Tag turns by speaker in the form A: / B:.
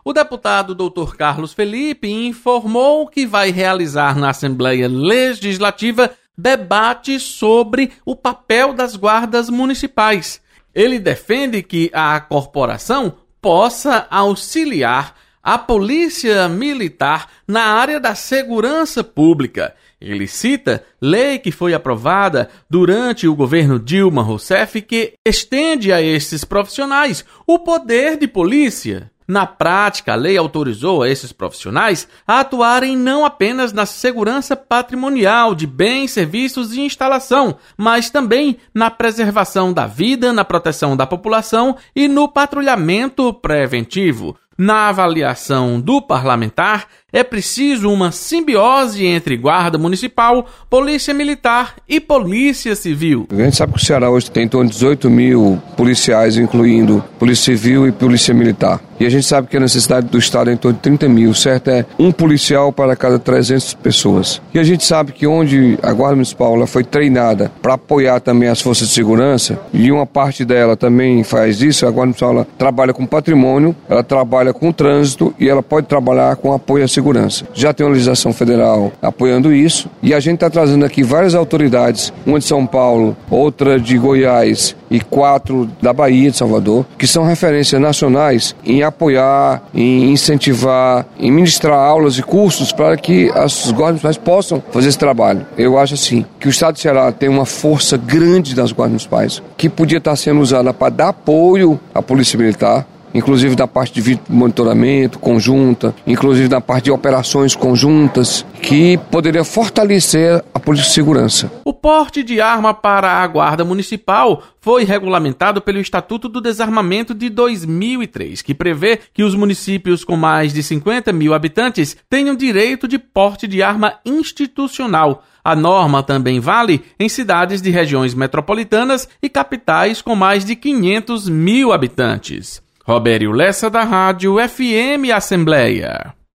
A: O deputado Dr. Carlos Felipe informou que vai realizar na Assembleia Legislativa debate sobre o papel das guardas municipais. Ele defende que a corporação possa auxiliar a Polícia Militar na área da segurança pública. Ele cita lei que foi aprovada durante o governo Dilma Rousseff que estende a esses profissionais o poder de polícia. Na prática, a lei autorizou a esses profissionais a atuarem não apenas na segurança patrimonial de bens, serviços e instalação, mas também na preservação da vida, na proteção da população e no patrulhamento preventivo. Na avaliação do parlamentar, é preciso uma simbiose entre Guarda Municipal, Polícia Militar e Polícia Civil.
B: A gente sabe que o Ceará hoje tem em torno de 18 mil policiais, incluindo Polícia Civil e Polícia Militar. E a gente sabe que a necessidade do Estado é em torno de 30 mil, certo? É um policial para cada 300 pessoas. E a gente sabe que onde a Guarda Municipal ela foi treinada para apoiar também as forças de segurança, e uma parte dela também faz isso, a Guarda Municipal ela trabalha com patrimônio, ela trabalha com trânsito e ela pode trabalhar com apoio à segurança. Já tem uma legislação federal apoiando isso e a gente está trazendo aqui várias autoridades, uma de São Paulo, outra de Goiás e 4 da Bahia, de Salvador, que são referências nacionais em apoiar, em incentivar, em ministrar aulas e cursos para que as guardas municipais possam fazer esse trabalho. Eu acho assim, que o Estado do Ceará tem uma força grande das guardas municipais, que podia estar sendo usada para dar apoio à Polícia Militar, inclusive na parte de monitoramento conjunta, inclusive na parte de operações conjuntas, que poderia fortalecer a política de segurança.
A: O porte de arma para a Guarda Municipal foi regulamentado pelo Estatuto do Desarmamento de 2003, que prevê que os municípios com mais de 50 mil habitantes tenham direito de porte de arma institucional. A norma também vale em cidades de regiões metropolitanas e capitais com mais de 500 mil habitantes. Robério Lessa, da Rádio FM Assembleia.